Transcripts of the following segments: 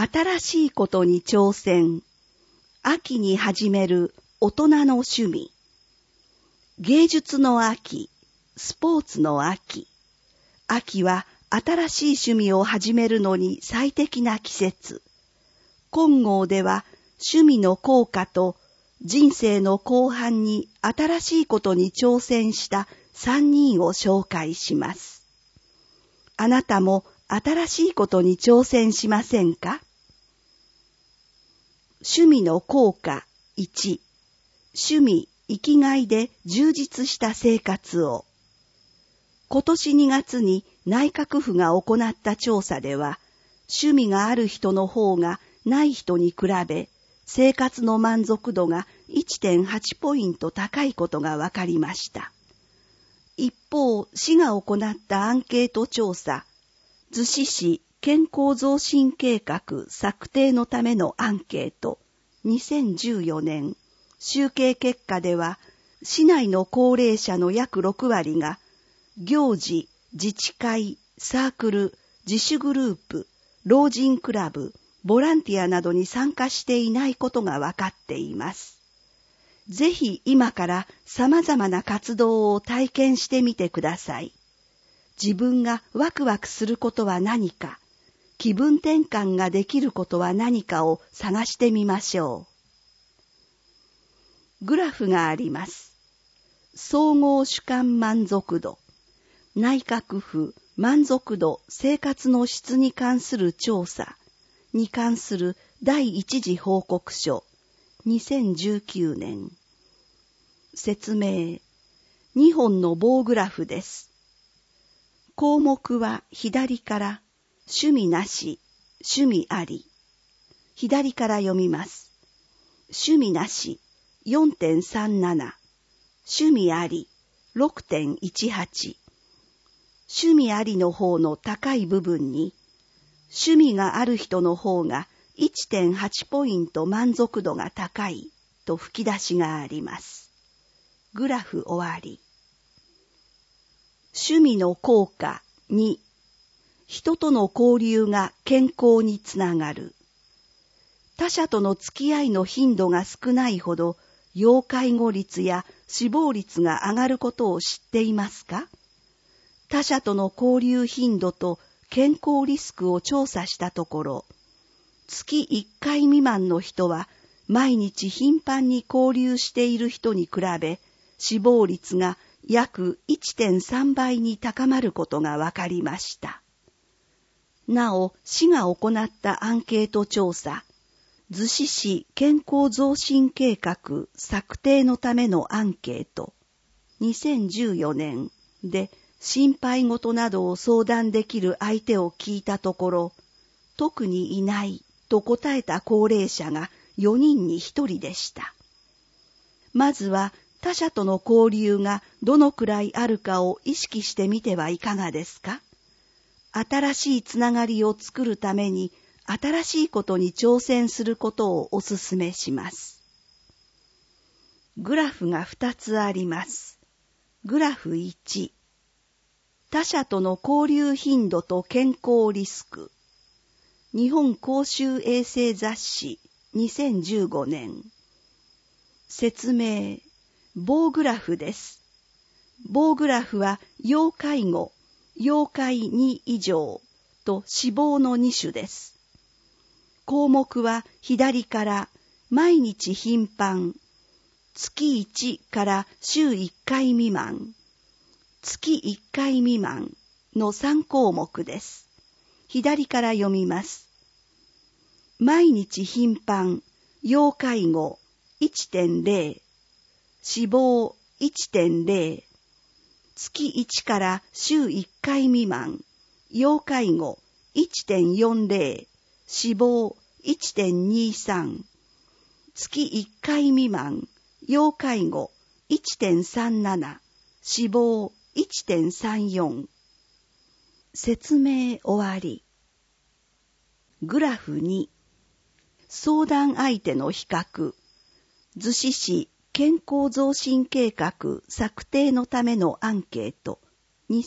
新しいことに挑戦。秋に始める大人の趣味。芸術の秋、スポーツの秋。秋は新しい趣味を始めるのに最適な季節。金剛では趣味の効果と人生の後半に新しいことに挑戦した3人を紹介します。あなたも新しいことに挑戦しませんか？趣味の効果1、趣味、生きがいで充実した生活を。今年2月に内閣府が行った調査では、趣味がある人の方がない人に比べ、生活の満足度が 1.8 ポイント高いことが分かりました。一方、市が行ったアンケート調査、逗子市健康増進計画策定のためのアンケート2014年集計結果では、市内の高齢者の約6割が行事、自治会、サークル、自主グループ、老人クラブ、ボランティアなどに参加していないことが分かっています。ぜひ今から様々な活動を体験してみてください。自分がワクワクすることは何か、気分転換ができることは何かを探してみましょう。グラフがあります。総合主観満足度、内閣府満足度生活の質に関する調査に関する第一次報告書2019年。説明、2本の棒グラフです。項目は左から趣味なし、趣味あり。左から読みます。趣味なし 4.37、趣味あり 6.18。趣味ありの方の高い部分に、趣味がある人の方が 1.8 ポイント満足度が高いと吹き出しがあります。グラフ終わり。趣味の効果2、人との交流が健康につながる。他者との付き合いの頻度が少ないほど、要介護率や死亡率が上がることを知っていますか？他者との交流頻度と健康リスクを調査したところ、月1回未満の人は毎日頻繁に交流している人に比べ、死亡率が約 1.3 倍に高まることが分かりました。なお、市が行ったアンケート調査、逗子市健康増進計画策定のためのアンケート2014年で、心配事などを相談できる相手を聞いたところ、特にいないと答えた高齢者が4人に1人でした。まずは他者との交流がどのくらいあるかを意識してみてはいかがですか？新しいつながりを作るために新しいことに挑戦することをお勧めします。グラフが2つあります。グラフ1、他者との交流頻度と健康リスク。日本公衆衛生雑誌2015年。説明、棒グラフです。棒グラフは要介護、要介2以上と死亡の2種です。項目は左から毎日頻繁、月1から週1回未満、月1回未満の3項目です。左から読みます。毎日頻繁、要介護 1.0、死亡 1.0、月1から週1回未満、要介護 1.40、死亡 1.23、月1回未満、要介護 1.37、死亡1.34。説明終わり。グラフ2、相談相手の比較。逗子市健康増進計画策定のためのアンケート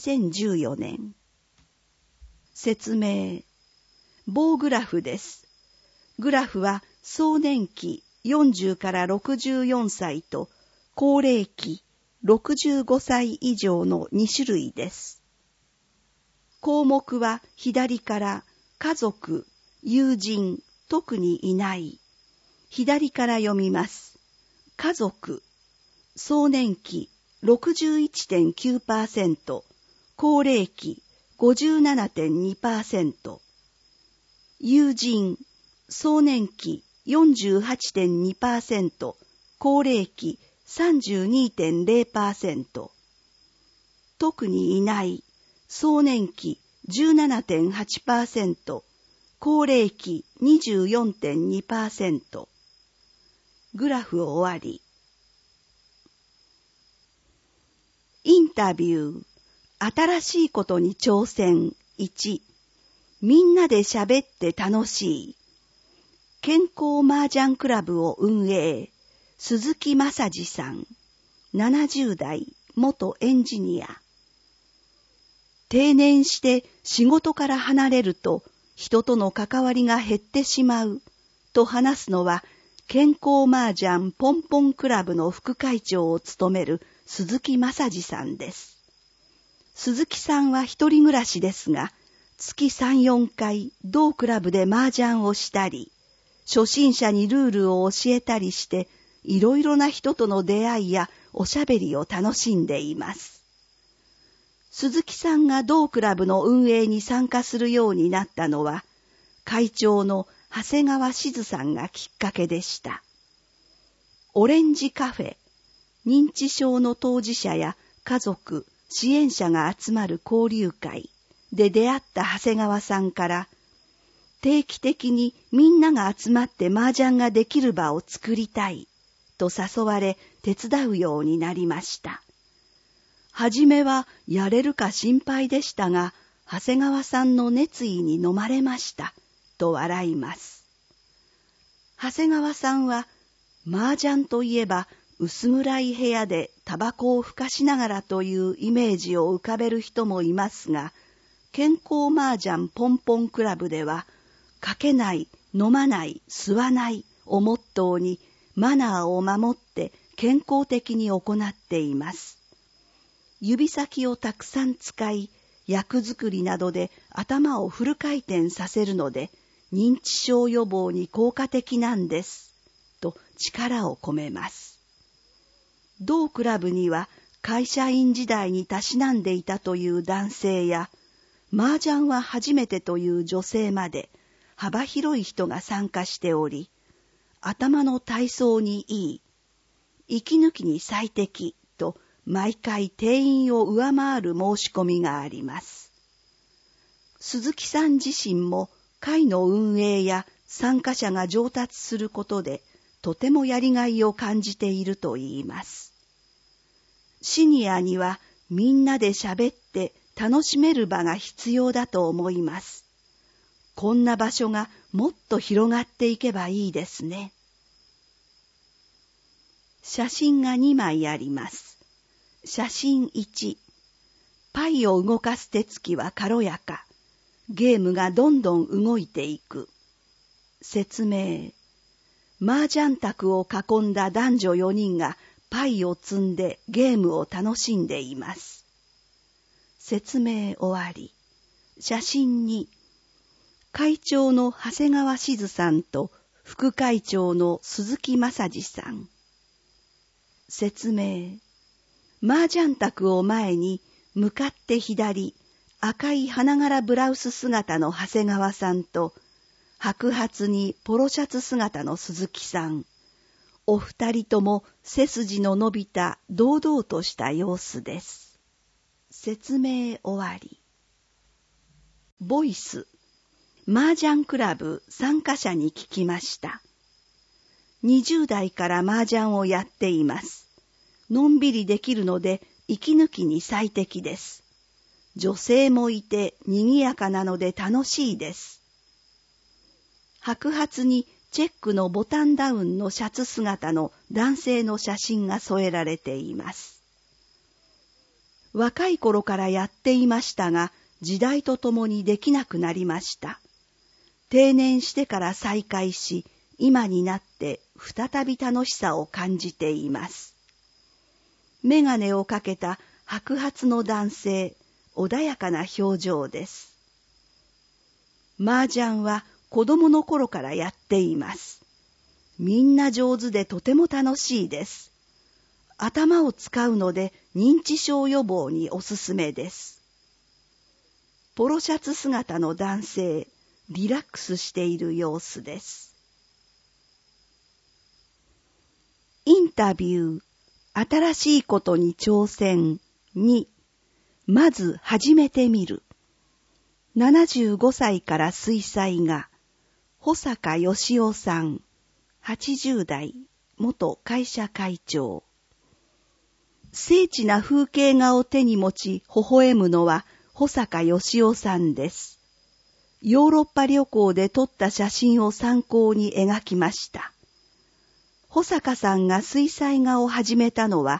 2014年。説明、棒グラフです。 グラフは壮年期40から64歳と高齢期65歳以上の2種類です。項目は左から家族、友人、特にいない。左から読みます。家族、壮年期 61.9%、高齢期 57.2%。友人、壮年期 48.2%、高齢期 32.0%。特にいない、壮年期 17.8%、高齢期 24.2%。グラフ終わり。インタビュー。新しいことに挑戦。1。みんなで喋って楽しい。健康麻雀クラブを運営。鈴木正治さん。70代、元エンジニア。定年して仕事から離れると人との関わりが減ってしまうと話すのは健康麻雀ポンポンクラブの副会長を務める鈴木正治さんです。鈴木さんは一人暮らしですが、月3、4回同クラブで麻雀をしたり、初心者にルールを教えたりして、いろいろな人との出会いやおしゃべりを楽しんでいます。鈴木さんが同クラブの運営に参加するようになったのは、会長の長谷川静さんがきっかけでした。オレンジカフェ、認知症の当事者や家族、支援者が集まる交流会で出会った長谷川さんから、定期的にみんなが集まって麻雀ができる場を作りたいと誘われ手伝うようになりました。はじめはやれるか心配でしたが、長谷川さんの熱意に飲まれましたと笑います。長谷川さんは麻雀といえば薄暗い部屋でタバコをふかしながらというイメージを浮かべる人もいますが、健康麻雀ポンポンクラブでは、かけない、飲まない、吸わないをモットーにマナーを守って健康的に行っています。指先をたくさん使い、役作りなどで頭をフル回転させるので、認知症予防に効果的なんです、と力を込めます。同クラブには会社員時代にたしなんでいたという男性や、麻雀は初めてという女性まで幅広い人が参加しており、頭の体操にいい、息抜きに最適と毎回定員を上回る申し込みがあります。鈴木さん自身も会の運営や参加者が上達することでとてもやりがいを感じているといいます。シニアにはみんなで喋って楽しめる場が必要だと思います。こんな場所がもっと広がっていけばいいですね。写真が2枚あります。写真1、パイを動かす手つきは軽やか。ゲームがどんどん動いていく。説明。麻雀卓を囲んだ男女4人がパイを積んでゲームを楽しんでいます。説明終わり。写真2、会長の長谷川静さんと副会長の鈴木正治さん。説明。麻雀卓を前に向かって左、赤い花柄ブラウス姿の長谷川さんと白髪にポロシャツ姿の鈴木さん。お二人とも背筋の伸びた堂々とした様子です。説明終わり。ボイス。麻雀クラブ参加者に聞きました。20代から麻雀をやっています。のんびりできるので息抜きに最適です。女性もいて賑やかなので楽しいです。白髪にチェックのボタンダウンのシャツ姿の男性の写真が添えられています。若い頃からやっていましたが、時代とともにできなくなりました。 定年してから再会し、今になって再び楽しさを感じています。メガネをかけた白髪の男性、穏やかな表情です。麻雀は子供の頃からやっています。みんな上手でとても楽しいです。頭を使うので認知症予防におすすめです。ポロシャツ姿の男性、リラックスしている様子です。インタビュー、新しいことに挑戦2、まず始めてみる。75歳から水彩画、保坂義雄さん、80代、元会社会長。精緻な風景画を手に持ち微笑むのは保坂義雄さんです。ヨーロッパ旅行で撮った写真を参考に描きました。保坂さんが水彩画を始めたのは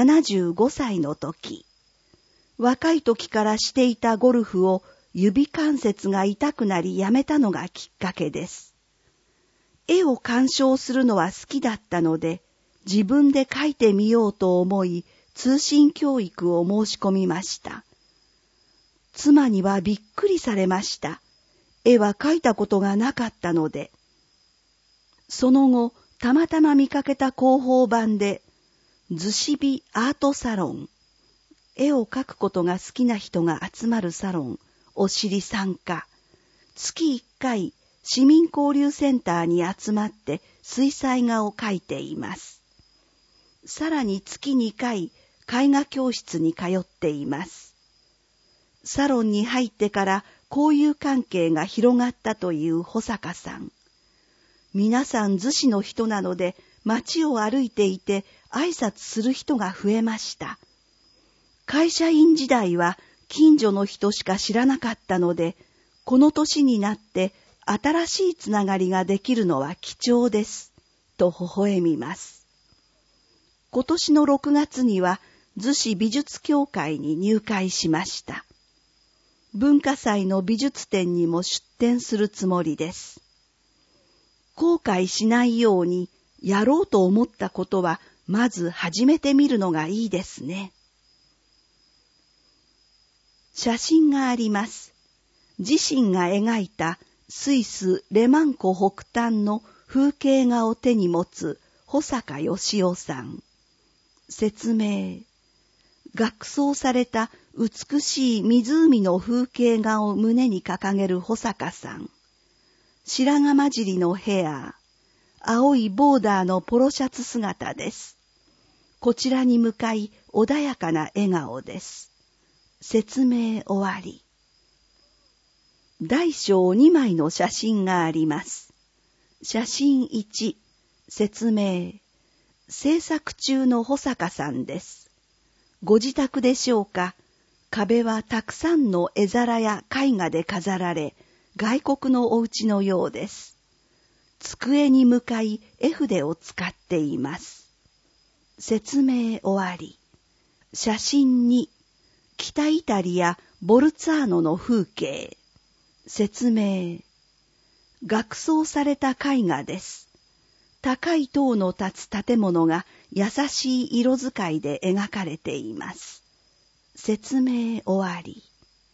75歳の時。若い時からしていたゴルフを指関節が痛くなりやめたのがきっかけです。絵を鑑賞するのは好きだったので、自分で描いてみようと思い、通信教育を申し込みました。妻にはびっくりされました。絵は描いたことがなかったので。その後、たまたま見かけた広報版で、逗子美アートサロン、絵を描くことが好きな人が集まるサロンを知り参加。月1回、市民交流センターに集まって水彩画を描いています。さらに月2回、絵画教室に通っています。サロンに入ってから交友関係が広がったという保坂さん。皆さん逗子の人なので街を歩いていて挨拶する人が増えました。会社員時代は近所の人しか知らなかったので、この年になって新しいつながりができるのは貴重です、と微笑みます。今年の6月には逗子美術協会に入会しました。文化祭の美術展にも出展するつもりです。後悔しないように、やろうと思ったことはまず始めてみるのがいいですね。写真があります。自身が描いたスイスレマン湖北端の風景画を手に持つ保坂義雄さん。説明。額装された美しい湖の風景画を胸に掲げる保坂さん。白髪混じりのヘア、青いボーダーのポロシャツ姿です。こちらに向かい穏やかな笑顔です。説明終わり。大小2枚の写真があります。写真1、説明。制作中の保坂さんです。ご自宅でしょうか。壁はたくさんの絵皿や絵画で飾られ、外国のお家のようです。机に向かい絵筆を使っています。説明終わり。写真2、北イタリアボルツァーノの風景。説明。額装された絵画です。高い塔の立つ建物が優しい色使いで描かれています。説明終わり。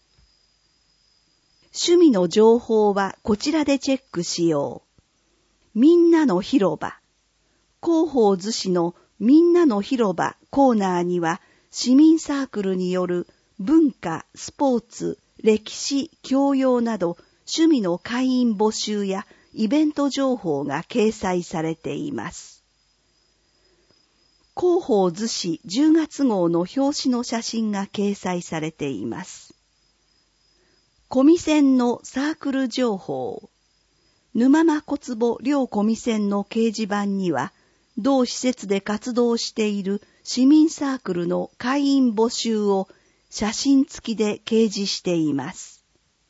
趣味の情報はこちらでチェックしよう。みんなの広場。広報逗子のみんなの広場コーナーには市民サークルによる文化、スポーツ、歴史、教養など趣味の会員募集やイベント情報が掲載されています。広報逗子10月号の表紙の写真が掲載されています。小見線のサークル情報。沼間小坪両小見線の掲示板には、同施設で活動している市民サークルの会員募集を写真付きで掲示しています。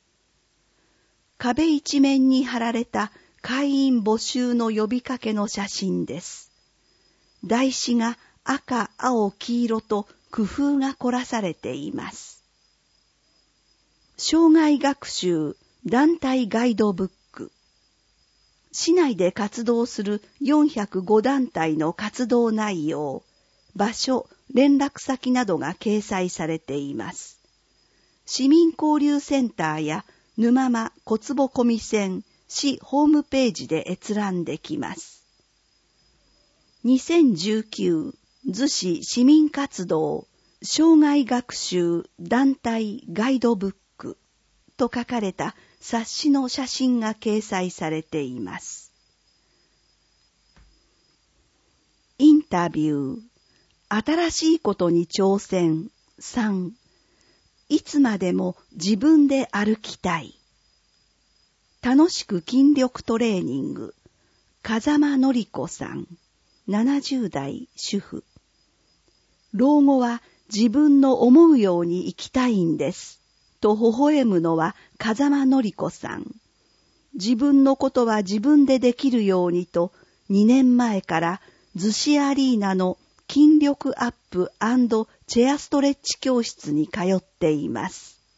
壁一面に貼られた会員募集の呼びかけの写真です。台紙が赤、青、黄色と工夫が凝らされています。障害学習団体ガイドブック。 市内で活動する405団体の活動内容、場所、連絡先などが掲載されています。市民交流センターや沼間小坪小見線市ホームページで閲覧できます。2019逗子市民活動生涯学習団体ガイドブックと書かれた冊子の写真が掲載されています。インタビュー、新しいことに挑戦3、いつまでも自分で歩きたい。楽しく筋力トレーニング、風間のり子さん、70代主婦。老後は自分の思うように生きたいんです。と微笑むのは風間のり子さん。自分のことは自分でできるようにと2年前から逗子アリーナの筋力アップ&チェアストレッチ教室に通っています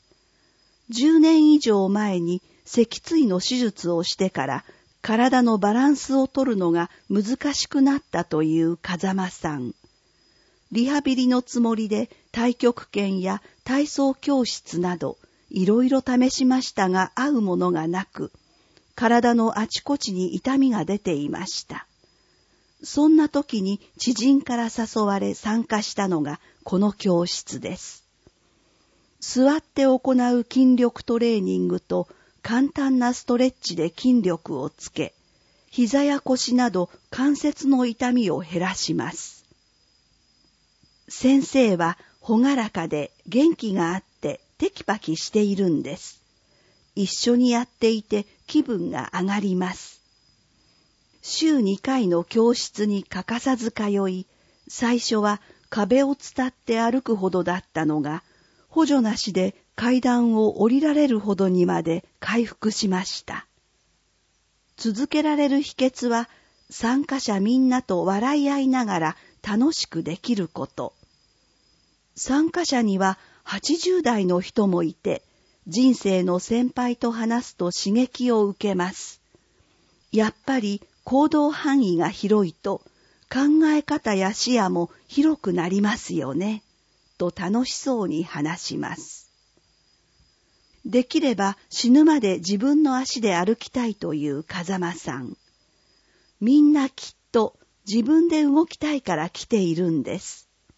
。10年以上前に脊椎の手術をしてから体のバランスを取るのが難しくなったという風間さん。リハビリのつもりで太極拳や体操教室などいろいろ試しましたが合うものがなく、体のあちこちに痛みが出ていました。そんな時に知人から誘われ参加したのがこの教室です。座って行う筋力トレーニングと簡単なストレッチで筋力をつけ、膝や腰など関節の痛みを減らします。先生は朗らかで元気があってテキパキしているんです。一緒にやっていて気分が上がります。週2回の教室に欠かさず通い、最初は壁を伝って歩くほどだったのが、補助なしで階段を降りられるほどにまで回復しました。続けられる秘訣は、参加者みんなと笑い合いながら楽しくできること。参加者には80代の人もいて、人生の先輩と話すと刺激を受けます。やっぱり行動範囲が広いと考え方や視野も広くなりますよね、と楽しそうに話します。できれば死ぬまで自分の足で歩きたいという風間さん。みんなきっと自分で動きたいから来ているんです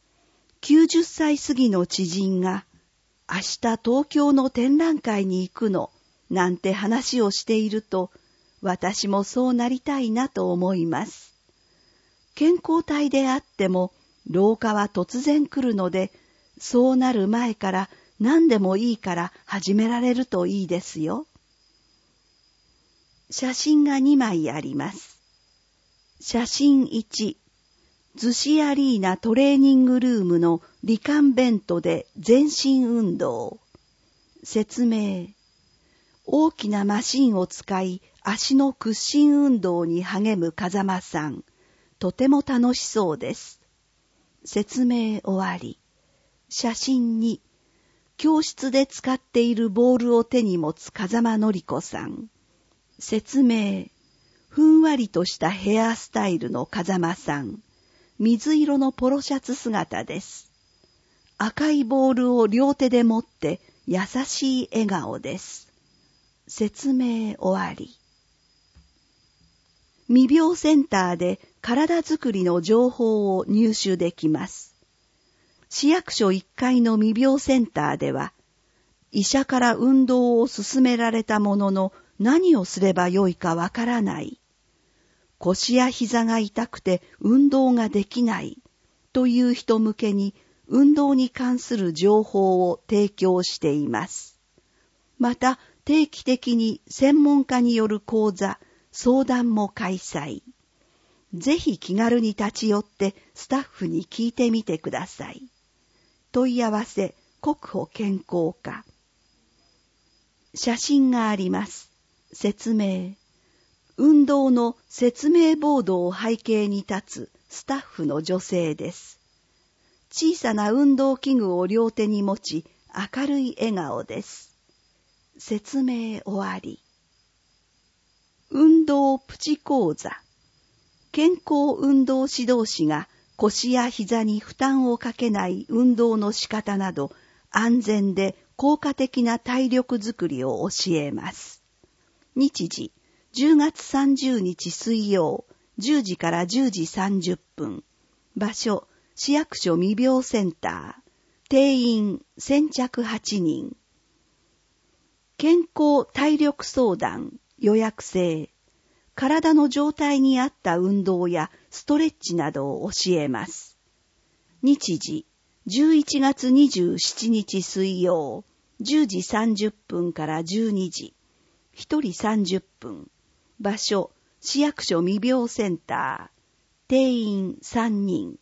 。90歳過ぎの知人が、明日東京の展覧会に行くの、なんて話をしていると、私もそうなりたいなと思います。健康体であっても、老化は突然来るので、そうなる前から何でもいいから始められるといいですよ。写真が2枚あります。写真1、逗子アリーナトレーニングルームのリカンベントで全身運動。説明。大きなマシンを使い足の屈伸運動に励む風間さん。とても楽しそうです。説明終わり。写真2、教室で使っているボールを手に持つ風間のり子さん。説明。ふんわりとしたヘアスタイルの風間さん。水色のポロシャツ姿です。赤いボールを両手で持って優しい笑顔です。説明終わり。未病センターで体づくりの情報を入手できます。市役所1階の未病センターでは、医者から運動を勧められたものの何をすればよいかわからない。腰や膝が痛くて運動ができないという人向けに運動に関する情報を提供しています。また定期的に専門家による講座、相談も開催。ぜひ気軽に立ち寄ってスタッフに聞いてみてください。問い合わせ、国保健康課。写真があります。説明。運動の説明ボードを背景に立つスタッフの女性です。小さな運動器具を両手に持ち、明るい笑顔です。説明終わり。 運動プチ講座。健康運動指導士が腰や膝に負担をかけない運動の仕方など、安全で効果的な体力づくりを教えます。日時、10月30日水曜、10時から10時30分。場所、市役所未病センター。定員、先着8人。健康体力相談、予約制。体の状態に合った運動やストレッチなどを教えます。日時、11月27日水曜、10時30分から12時。1人30分。場所、市役所未病センター。定員3人。